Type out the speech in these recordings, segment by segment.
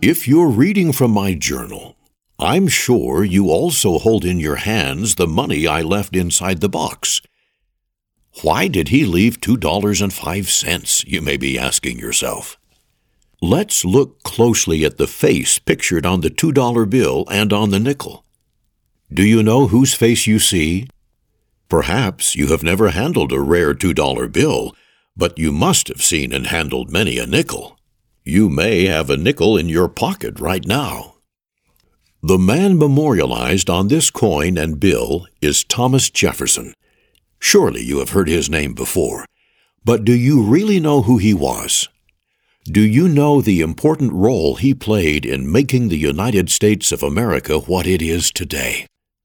If you're reading from my journal, I'm sure you also hold in your hands the money I left inside the box. Why did he leave $2.05, you may be asking yourself. Let's look closely at the face pictured on the $2 bill and on the nickel. Do you know whose face you see? Perhaps you have never handled a rare $2 bill, but you must have seen and handled many a nickel. You may have a nickel in your pocket right now. The man memorialized on this coin and bill is Thomas Jefferson. Surely you have heard his name before, but do you really know who he was? Do you know the important role he played in making the United States of America what it is today?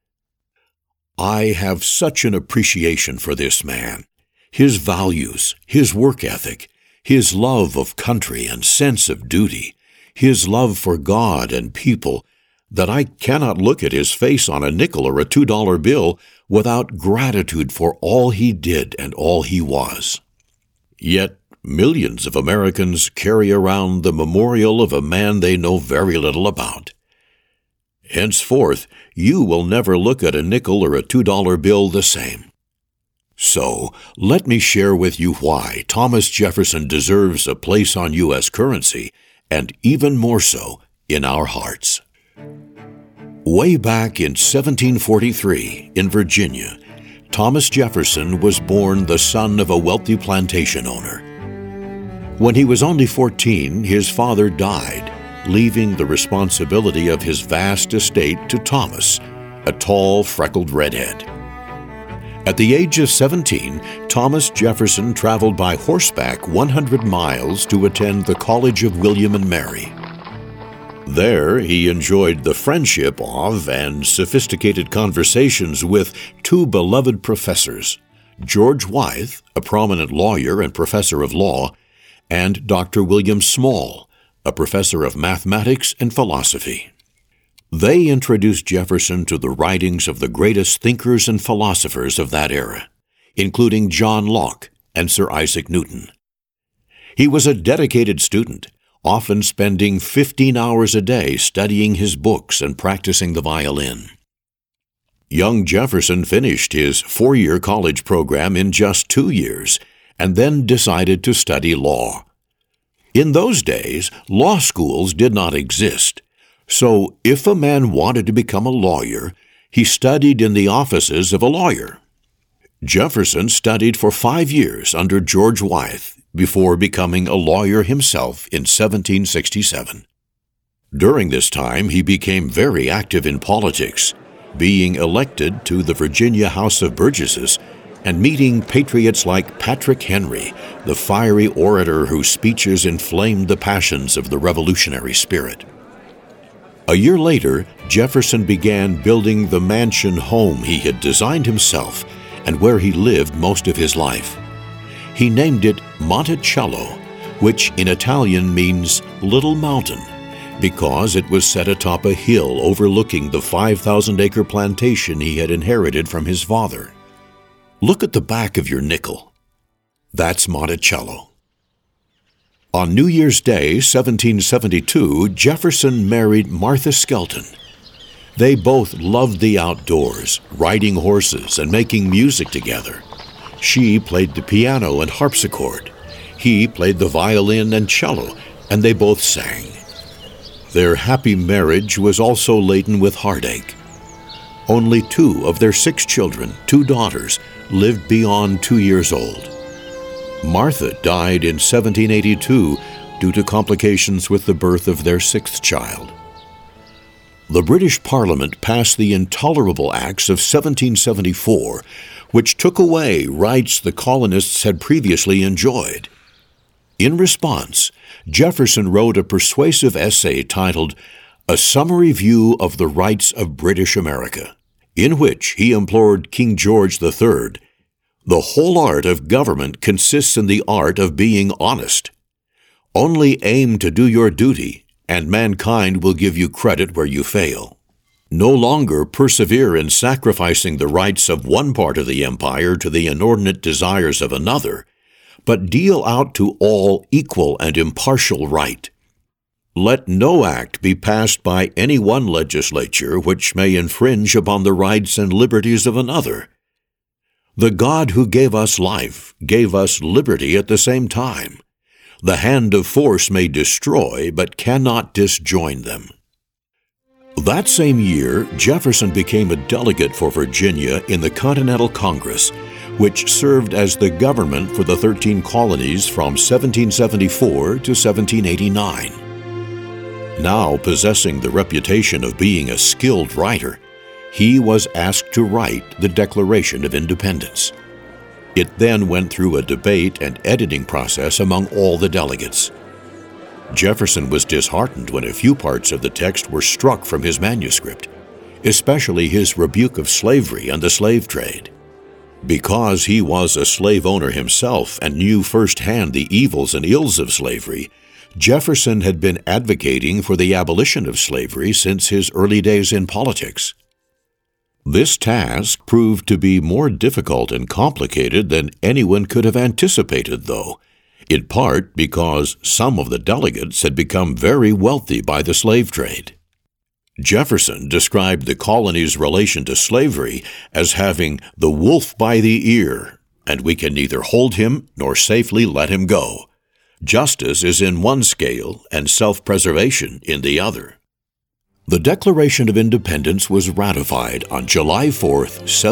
I have such an appreciation for this man, his values, his work ethic, his love of country and sense of duty, his love for God and people, that I cannot look at his face on a nickel or a $2 bill without gratitude for all he did and all he was. Yet millions of Americans carry around the memorial of a man they know very little about. Henceforth, you will never look at a nickel or a $2 bill the same. So, let me share with you why Thomas Jefferson deserves a place on U.S. currency, and even more so in our hearts. Way back in 1743, in Virginia, Thomas Jefferson was born the son of a wealthy plantation owner. When he was only 14, his father died, leaving the responsibility of his vast estate to Thomas, a tall, freckled redhead. At the age of 17, Thomas Jefferson traveled by horseback 100 miles to attend the College of William and Mary. There, he enjoyed the friendship of and sophisticated conversations with two beloved professors, George Wythe, a prominent lawyer and professor of law, and Dr. William Small, a professor of mathematics and philosophy. They introduced Jefferson to the writings of the greatest thinkers and philosophers of that era, including John Locke and Sir Isaac Newton. He was a dedicated student, often spending 15 hours a day studying his books and practicing the violin. Young Jefferson finished his 4-year college program in just 2 years, and then decided to study law. In those days, law schools did not exist, so if a man wanted to become a lawyer, he studied in the offices of a lawyer. Jefferson studied for 5 years under George Wythe before becoming a lawyer himself in 1767. During this time, he became very active in politics, being elected to the Virginia House of Burgesses and meeting patriots like Patrick Henry, the fiery orator whose speeches inflamed the passions of the revolutionary spirit. A year later, Jefferson began building the mansion home he had designed himself and where he lived most of his life. He named it Monticello, which in Italian means Little Mountain, because it was set atop a hill overlooking the 5,000-acre plantation he had inherited from his father. Look at the back of your nickel. That's Monticello. On New Year's Day, 1772, Jefferson married Martha Skelton. They both loved the outdoors, riding horses and making music together. She played the piano and harpsichord. He played the violin and cello, and they both sang. Their happy marriage was also laden with heartache. Only 2 of their 6 children, 2 daughters, lived beyond 2 years old. Martha died in 1782 due to complications with the birth of their 6th child. The British Parliament passed the Intolerable Acts of 1774, which took away rights the colonists had previously enjoyed. In response, Jefferson wrote a persuasive essay titled A Summary View of the Rights of British America, in which he implored King George III, "The whole art of government consists in the art of being honest. Only aim to do your duty, and mankind will give you credit where you fail. No longer persevere in sacrificing the rights of one part of the empire to the inordinate desires of another, but deal out to all equal and impartial right. Let no act be passed by any one legislature which may infringe upon the rights and liberties of another. The God who gave us life gave us liberty at the same time. The hand of force may destroy, but cannot disjoin them. That same year, Jefferson became a delegate for Virginia in the Continental Congress, which served as the government for the 13 colonies from 1774 to 1789. Now possessing the reputation of being a skilled writer, he was asked to write the Declaration of Independence. It then went through a debate and editing process among all the delegates. Jefferson was disheartened when a few parts of the text were struck from his manuscript, especially his rebuke of slavery and the slave trade. Because he was a slave owner himself and knew firsthand the evils and ills of slavery, Jefferson had been advocating for the abolition of slavery since his early days in politics. This task proved to be more difficult and complicated than anyone could have anticipated, though, in part because some of the delegates had become very wealthy by the slave trade. Jefferson described the colony's relation to slavery as having the wolf by the ear, and we can neither hold him nor safely let him go. Justice is in one scale and self-preservation in the other. The Declaration of Independence was ratified on July 4,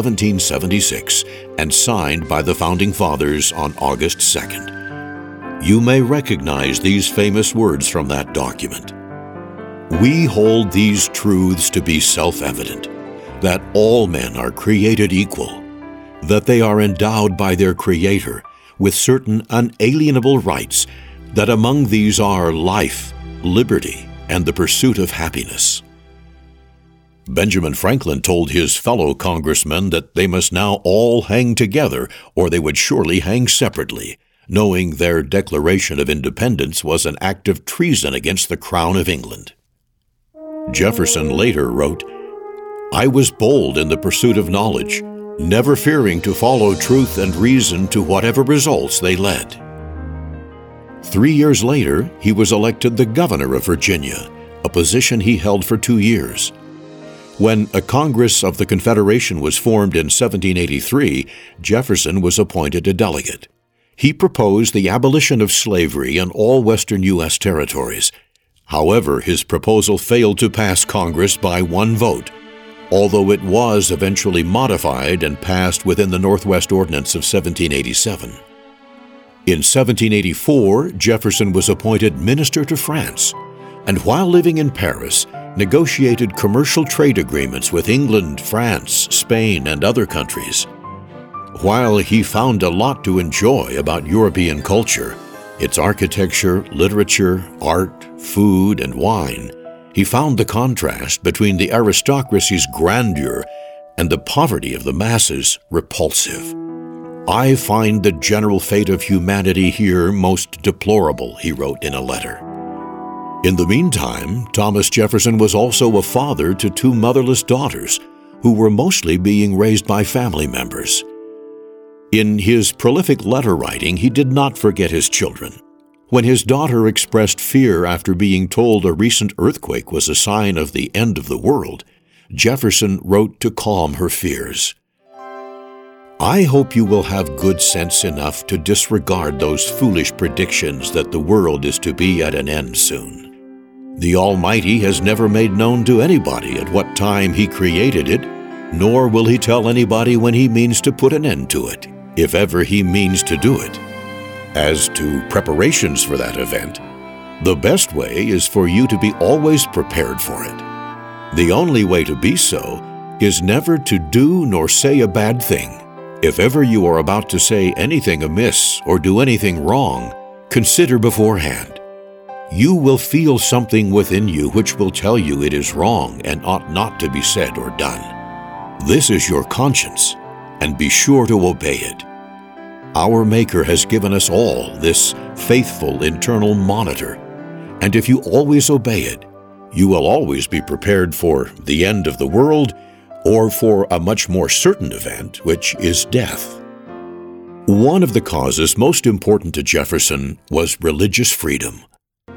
1776, and signed by the Founding Fathers on August 2nd. You may recognize these famous words from that document. We hold these truths to be self-evident, that all men are created equal, that they are endowed by their Creator with certain unalienable rights, that among these are life, liberty, and the pursuit of happiness. Benjamin Franklin told his fellow congressmen that they must now all hang together, or they would surely hang separately, knowing their Declaration of Independence was an act of treason against the Crown of England. Jefferson later wrote, I was bold in the pursuit of knowledge, never fearing to follow truth and reason to whatever results they led. 3 years later, he was elected the governor of Virginia, a position he held for 2 years. When a Congress of the Confederation was formed in 1783, Jefferson was appointed a delegate. He proposed the abolition of slavery in all western U.S. territories. However, his proposal failed to pass Congress by 1 vote, although it was eventually modified and passed within the Northwest Ordinance of 1787. In 1784, Jefferson was appointed minister to France, and while living in Paris, negotiated commercial trade agreements with England, France, Spain, and other countries. While he found a lot to enjoy about European culture, its architecture, literature, art, food, and wine, he found the contrast between the aristocracy's grandeur and the poverty of the masses repulsive. I find the general fate of humanity here most deplorable, he wrote in a letter. In the meantime, Thomas Jefferson was also a father to 2 motherless daughters, who were mostly being raised by family members. In his prolific letter writing, he did not forget his children. When his daughter expressed fear after being told a recent earthquake was a sign of the end of the world, Jefferson wrote to calm her fears. I hope you will have good sense enough to disregard those foolish predictions that the world is to be at an end soon. The Almighty has never made known to anybody at what time He created it, nor will He tell anybody when He means to put an end to it, if ever He means to do it. As to preparations for that event, the best way is for you to be always prepared for it. The only way to be so is never to do nor say a bad thing. If ever you are about to say anything amiss or do anything wrong, consider beforehand. You will feel something within you which will tell you it is wrong and ought not to be said or done. This is your conscience, and be sure to obey it. Our Maker has given us all this faithful internal monitor, and if you always obey it, you will always be prepared for the end of the world or for a much more certain event, which is death. One of the causes most important to Jefferson was religious freedom.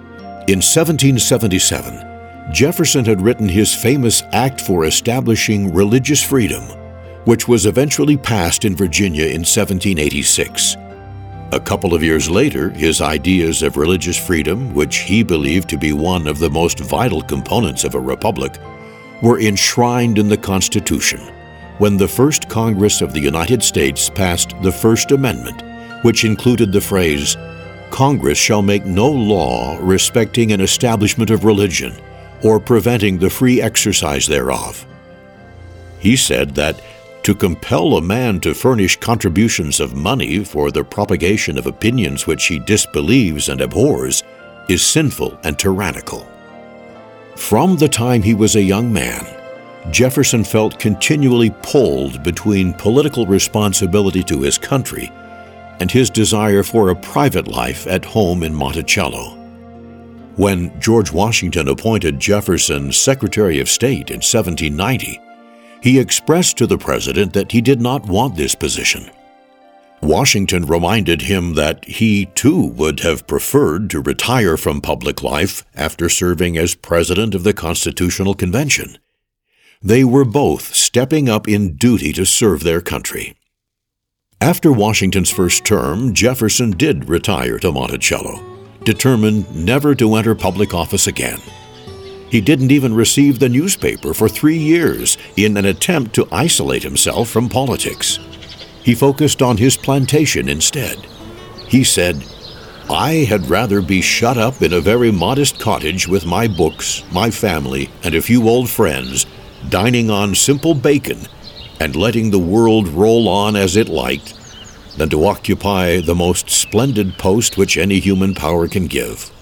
In 1777, Jefferson had written his famous Act for Establishing Religious Freedom, which was eventually passed in Virginia in 1786. A couple of years later, his ideas of religious freedom, which he believed to be one of the most vital components of a republic, were enshrined in the Constitution when the First Congress of the United States passed the First Amendment, which included the phrase, "Congress shall make no law respecting an establishment of religion or preventing the free exercise thereof." He said that to compel a man to furnish contributions of money for the propagation of opinions which he disbelieves and abhors is sinful and tyrannical. From the time he was a young man, Jefferson felt continually pulled between political responsibility to his country and his desire for a private life at home in Monticello. When George Washington appointed Jefferson Secretary of State in 1790, he expressed to the president that he did not want this position. Washington reminded him that he, too, would have preferred to retire from public life after serving as president of the Constitutional Convention. They were both stepping up in duty to serve their country. After Washington's first term, Jefferson did retire to Monticello, determined never to enter public office again. He didn't even receive the newspaper for 3 years in an attempt to isolate himself from politics. He focused on his plantation instead. He said, "I had rather be shut up in a very modest cottage with my books, my family, and a few old friends, dining on simple bacon and letting the world roll on as it liked, than to occupy the most splendid post which any human power can give."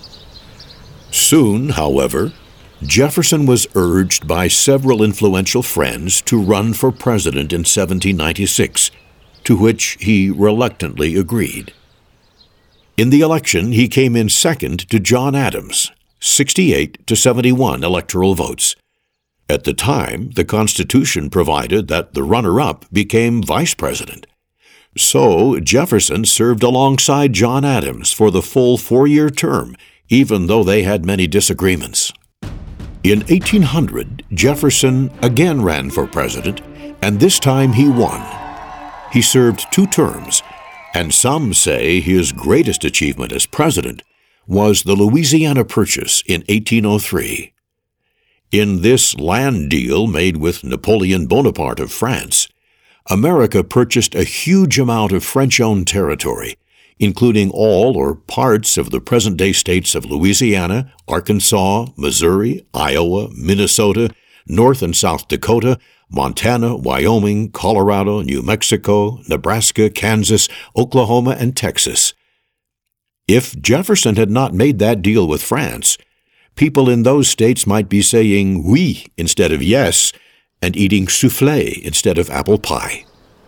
Soon, however, Jefferson was urged by several influential friends to run for president in 1796, to which he reluctantly agreed. In the election, he came in second to John Adams, 68 to 71 electoral votes. At the time, the Constitution provided that the runner-up became vice president. So Jefferson served alongside John Adams for the full 4-year term, even though they had many disagreements. In 1800, Jefferson again ran for president, and this time he won. He served 2 terms, and some say his greatest achievement as president was the Louisiana Purchase in 1803. In this land deal made with Napoleon Bonaparte of France, America purchased a huge amount of French-owned territory, including all or parts of the present-day states of Louisiana, Arkansas, Missouri, Iowa, Minnesota, North and South Dakota, Montana, Wyoming, Colorado, New Mexico, Nebraska, Kansas, Oklahoma, and Texas. If Jefferson had not made that deal with France, people in those states might be saying oui instead of yes, and eating soufflé instead of apple pie.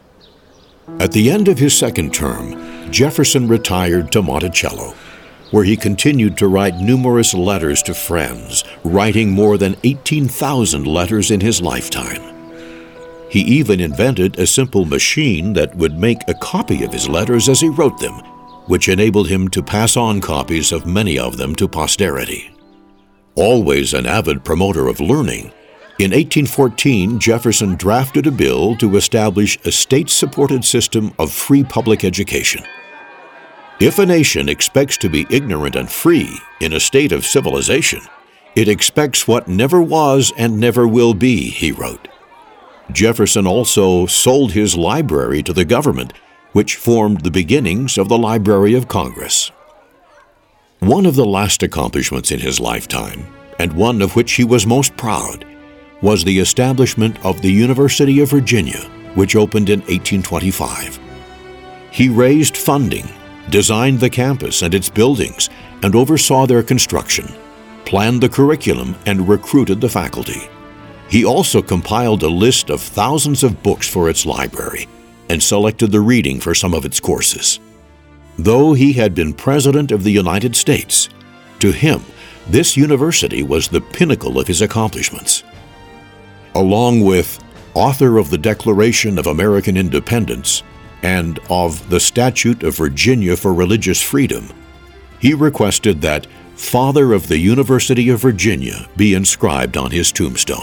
At the end of his second term, Jefferson retired to Monticello, where he continued to write numerous letters to friends, writing more than 18,000 letters in his lifetime. He even invented a simple machine that would make a copy of his letters as he wrote them, which enabled him to pass on copies of many of them to posterity. Always an avid promoter of learning, in 1814, Jefferson drafted a bill to establish a state-supported system of free public education. If a nation expects to be ignorant and free in a state of civilization, it expects what never was and never will be, he wrote. Jefferson also sold his library to the government, which formed the beginnings of the Library of Congress. One of the last accomplishments in his lifetime, and one of which he was most proud, was the establishment of the University of Virginia, which opened in 1825. He raised funding, designed the campus and its buildings, and oversaw their construction, planned the curriculum, and recruited the faculty. He also compiled a list of thousands of books for its library and selected the reading for some of its courses. Though he had been President of the United States, to him, this university was the pinnacle of his accomplishments. Along with author of the Declaration of American Independence and of the Statute of Virginia for Religious Freedom, he requested that Father of the University of Virginia, be inscribed on his tombstone.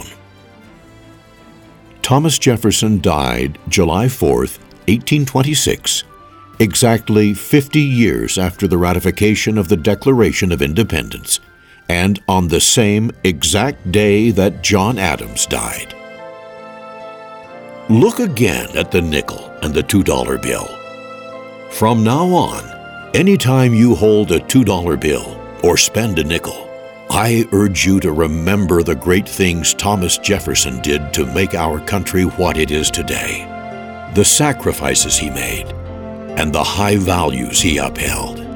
Thomas Jefferson died July 4, 1826, exactly 50 years after the ratification of the Declaration of Independence, and on the same exact day that John Adams died. Look again at the nickel and the $2 bill. From now on, anytime you hold a $2 bill or spend a nickel, I urge you to remember the great things Thomas Jefferson did to make our country what it is today, the sacrifices he made, and the high values he upheld.